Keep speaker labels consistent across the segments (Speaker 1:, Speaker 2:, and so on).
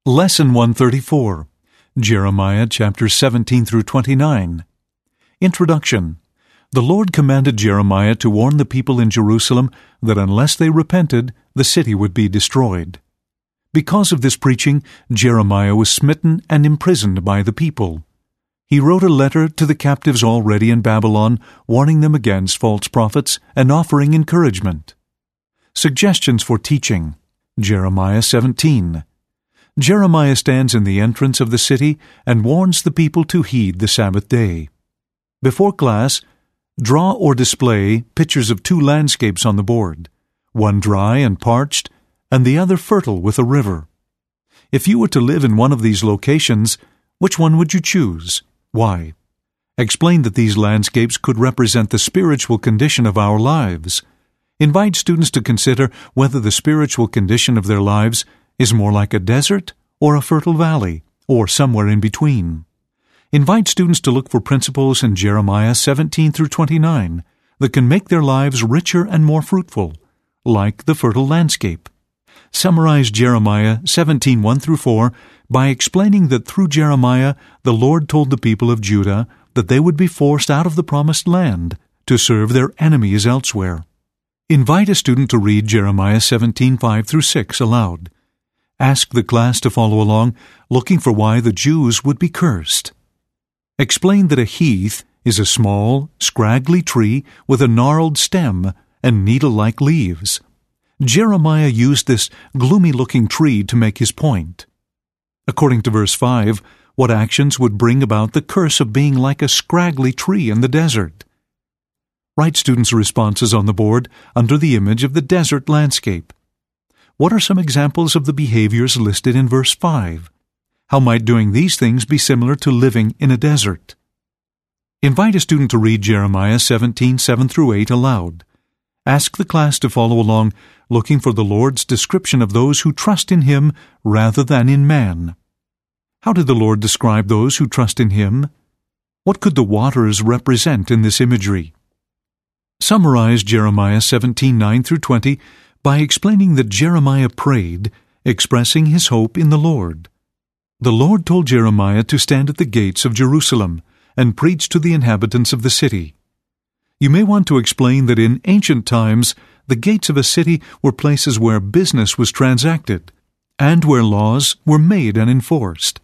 Speaker 1: Lesson 134, Jeremiah chapters 17 through 29. Introduction. The Lord commanded Jeremiah to warn the people in Jerusalem that unless they repented, the city would be destroyed. Because of this preaching, Jeremiah was smitten and imprisoned by the people. He wrote a letter to the captives already in Babylon, warning them against false prophets and offering encouragement. Suggestions for teaching. Jeremiah 17. Jeremiah stands in the entrance of the city and warns the people to heed the Sabbath day. Before class, draw or display pictures of two landscapes on the board, one dry and parched, and the other fertile with a river. If you were to live in one of these locations, which one would you choose? Why? Explain that these landscapes could represent the spiritual condition of our lives. Invite students to consider whether the spiritual condition of their lives is more like a desert or a fertile valley, or somewhere in between. Invite students to look for principles in Jeremiah 17 through 29 that can make their lives richer and more fruitful, like the fertile landscape. Summarize Jeremiah 17, 1 through 4 by explaining that through Jeremiah, the Lord told the people of Judah that they would be forced out of the promised land to serve their enemies elsewhere. Invite a student to read Jeremiah 17, 5 through 6 aloud. Ask the class to follow along, looking for why the Jews would be cursed. Explain that a heath is a small, scraggly tree with a gnarled stem and needle-like leaves. Jeremiah used this gloomy-looking tree to make his point. According to verse 5, what actions would bring about the curse of being like a scraggly tree in the desert? Write students' responses on the board under the image of the desert landscape. What are some examples of the behaviors listed in verse 5? How might doing these things be similar to living in a desert? Invite a student to read Jeremiah 17, 7 through 8 aloud. Ask the class to follow along, looking for the Lord's description of those who trust in Him rather than in man. How did the Lord describe those who trust in Him? What could the waters represent in this imagery? Summarize Jeremiah 17, 9 through 20 by explaining that Jeremiah prayed, expressing his hope in the Lord. The Lord told Jeremiah to stand at the gates of Jerusalem and preach to the inhabitants of the city. You may want to explain that in ancient times, the gates of a city were places where business was transacted and where laws were made and enforced.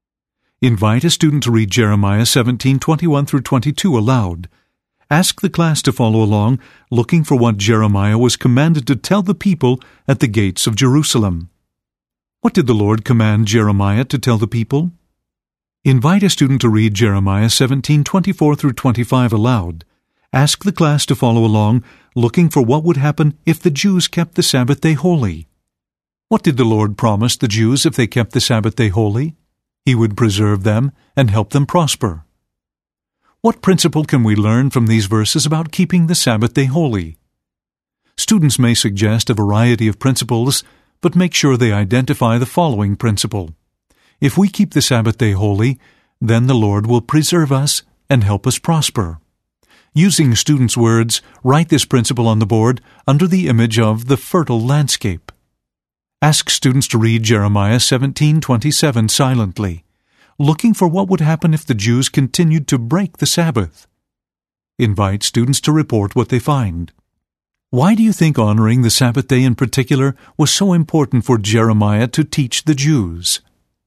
Speaker 1: Invite a student to read Jeremiah 17, 21 through 22 aloud. Ask the class to follow along, looking for what Jeremiah was commanded to tell the people at the gates of Jerusalem. What did the Lord command Jeremiah to tell the people? Invite a student to read Jeremiah 17, 24 through 25 aloud. Ask the class to follow along, looking for what would happen if the Jews kept the Sabbath day holy. What did the Lord promise the Jews if they kept the Sabbath day holy? He would preserve them and help them prosper. What principle can we learn from these verses about keeping the Sabbath day holy? Students may suggest a variety of principles, but make sure they identify the following principle. If we keep the Sabbath day holy, then the Lord will preserve us and help us prosper. Using students' words, write this principle on the board under the image of the fertile landscape. Ask students to read Jeremiah 17:27 silently, looking for what would happen if the Jews continued to break the Sabbath. Invite students to report what they find. Why do you think honoring the Sabbath day in particular was so important for Jeremiah to teach the Jews?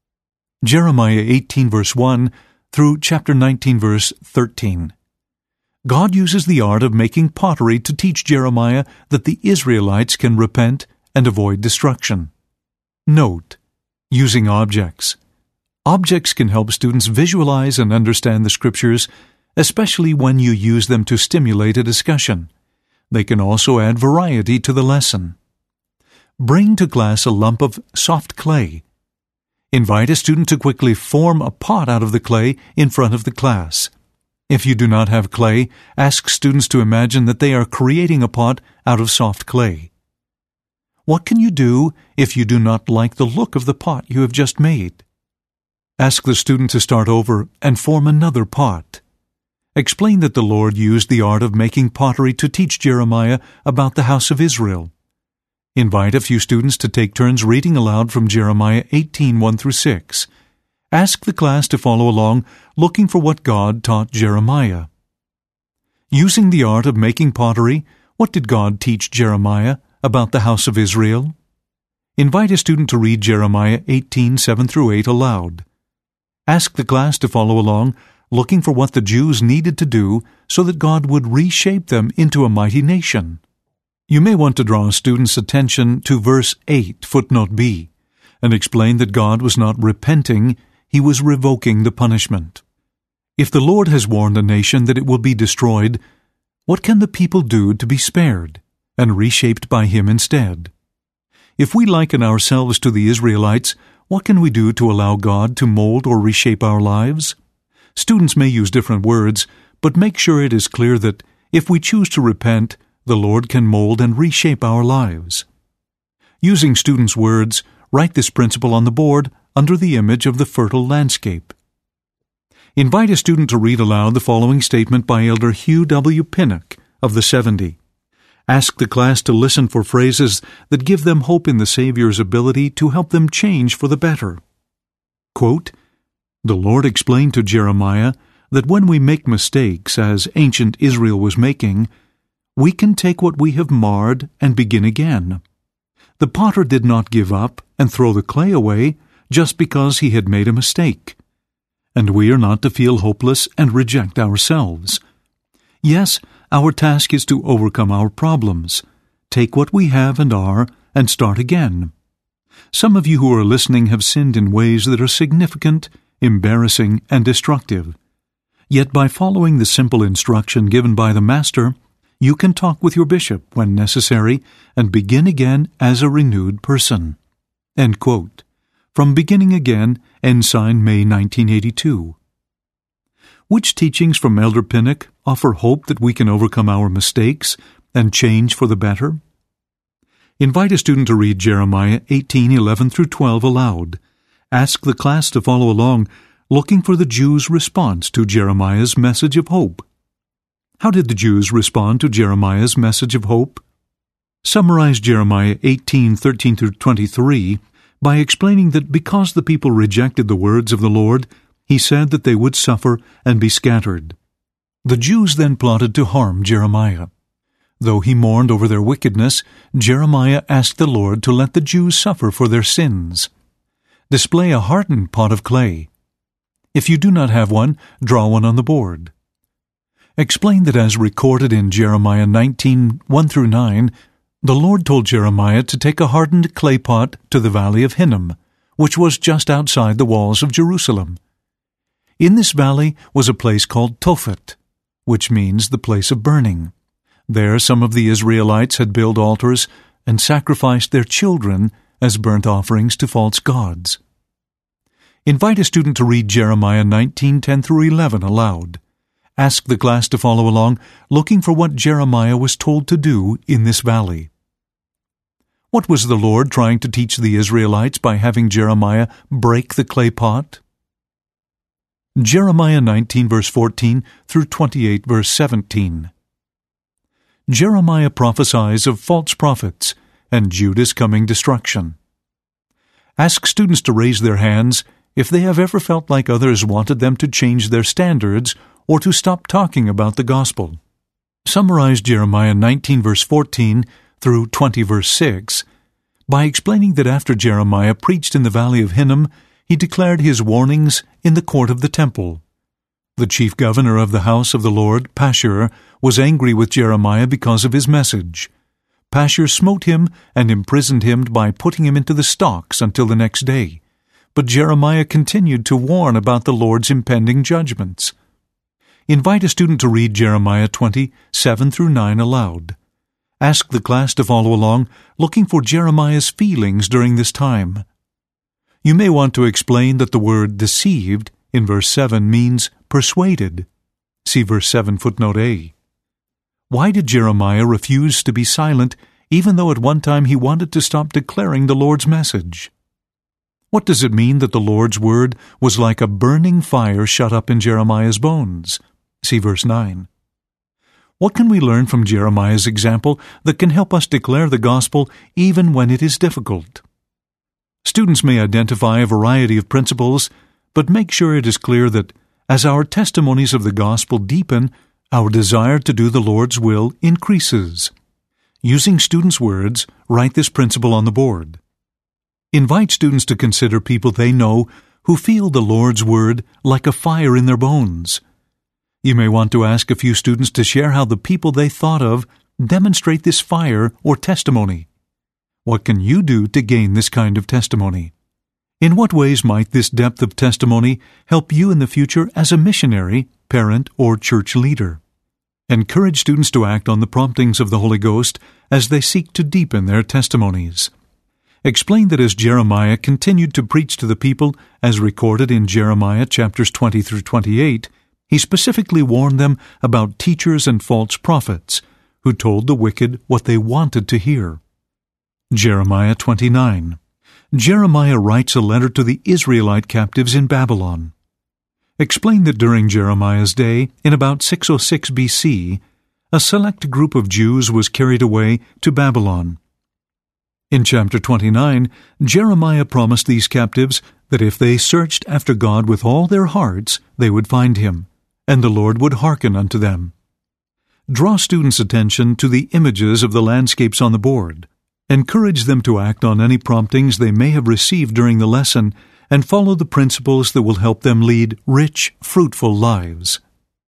Speaker 1: Jeremiah 18 verse 1 through chapter 19 verse 13. God uses the art of making pottery to teach Jeremiah that the Israelites can repent and avoid destruction. Note, using objects. Objects can help students visualize and understand the Scriptures, especially when you use them to stimulate a discussion. They can also add variety to the lesson. Bring to class a lump of soft clay. Invite a student to quickly form a pot out of the clay in front of the class. If you do not have clay, ask students to imagine that they are creating a pot out of soft clay. What can you do if you do not like the look of the pot you have just made? Ask the student to start over and form another pot. Explain that the Lord used the art of making pottery to teach Jeremiah about the house of Israel. Invite a few students to take turns reading aloud from Jeremiah 18:1-6. Ask the class to follow along, looking for what God taught Jeremiah. Using the art of making pottery, what did God teach Jeremiah about the house of Israel? Invite a student to read Jeremiah 18:7-8 aloud. Ask the class to follow along, looking for what the Jews needed to do so that God would reshape them into a mighty nation. You may want to draw a student's attention to verse 8, footnote B, and explain that God was not repenting, He was revoking the punishment. If the Lord has warned a nation that it will be destroyed, what can the people do to be spared and reshaped by Him instead? If we liken ourselves to the Israelites, what can we do to allow God to mold or reshape our lives? Students may use different words, but make sure it is clear that if we choose to repent, the Lord can mold and reshape our lives. Using students' words, write this principle on the board under the image of the fertile landscape. Invite a student to read aloud the following statement by Elder Hugh W. Pinnock of the 70. Ask the class to listen for phrases that give them hope in the Savior's ability to help them change for the better. Quote, "The Lord explained to Jeremiah that when we make mistakes, as ancient Israel was making, we can take what we have marred and begin again. The potter did not give up and throw the clay away just because he had made a mistake. And we are not to feel hopeless and reject ourselves. Yes, our task is to overcome our problems, take what we have and are, and start again. Some of you who are listening have sinned in ways that are significant, embarrassing, and destructive. Yet by following the simple instruction given by the Master, you can talk with your bishop when necessary and begin again as a renewed person." End quote. From Beginning Again, Ensign, May 1982. Which teachings from Elder Pinnock offer hope that we can overcome our mistakes and change for the better? Invite a student to read Jeremiah 18:11-12 aloud. Ask the class to follow along, looking for the Jews' response to Jeremiah's message of hope. How did the Jews respond to Jeremiah's message of hope? Summarize Jeremiah 18:13-23 by explaining that because the people rejected the words of the Lord, He said that they would suffer and be scattered. The Jews then plotted to harm Jeremiah. Though he mourned over their wickedness, Jeremiah asked the Lord to let the Jews suffer for their sins. Display a hardened pot of clay. If you do not have one, draw one on the board. Explain that as recorded in Jeremiah 19:1-9, the Lord told Jeremiah to take a hardened clay pot to the valley of Hinnom, which was just outside the walls of Jerusalem. In this valley was a place called Tophet, which means the place of burning. There some of the Israelites had built altars and sacrificed their children as burnt offerings to false gods. Invite a student to read Jeremiah 19:10-11 aloud. Ask the class to follow along, looking for what Jeremiah was told to do in this valley. What was the Lord trying to teach the Israelites by having Jeremiah break the clay pot? Jeremiah 19:14-28:17. Jeremiah prophesies of false prophets and Judah's coming destruction. Ask students to raise their hands if they have ever felt like others wanted them to change their standards or to stop talking about the gospel. Summarize Jeremiah 19:14-20:6 by explaining that after Jeremiah preached in the valley of Hinnom, he declared his warnings in the court of the temple. The chief governor of the house of the Lord, Pashur, was angry with Jeremiah because of his message. Pashur smote him and imprisoned him by putting him into the stocks until the next day. But Jeremiah continued to warn about the Lord's impending judgments. Invite a student to read Jeremiah 20:7-9 aloud. Ask the class to follow along, looking for Jeremiah's feelings during this time. You may want to explain that the word deceived in verse 7 means persuaded. See verse 7 footnote A. Why did Jeremiah refuse to be silent, even though at one time he wanted to stop declaring the Lord's message? What does it mean that the Lord's word was like a burning fire shut up in Jeremiah's bones? See verse 9. What can we learn from Jeremiah's example that can help us declare the gospel even when it is difficult? Students may identify a variety of principles, but make sure it is clear that as our testimonies of the gospel deepen, our desire to do the Lord's will increases. Using students' words, write this principle on the board. Invite students to consider people they know who feel the Lord's word like a fire in their bones. You may want to ask a few students to share how the people they thought of demonstrate this fire or testimony. What can you do to gain this kind of testimony? In what ways might this depth of testimony help you in the future as a missionary, parent, or church leader? Encourage students to act on the promptings of the Holy Ghost as they seek to deepen their testimonies. Explain that as Jeremiah continued to preach to the people, as recorded in Jeremiah chapters 20 through 28, he specifically warned them about teachers and false prophets who told the wicked what they wanted to hear. Jeremiah 29. Jeremiah writes a letter to the Israelite captives in Babylon. Explain that during Jeremiah's day, in about 606 BC, a select group of Jews was carried away to Babylon. In chapter 29, Jeremiah promised these captives that if they searched after God with all their hearts, they would find Him, and the Lord would hearken unto them. Draw students' attention to the images of the landscapes on the board. Encourage them to act on any promptings they may have received during the lesson and follow the principles that will help them lead rich, fruitful lives.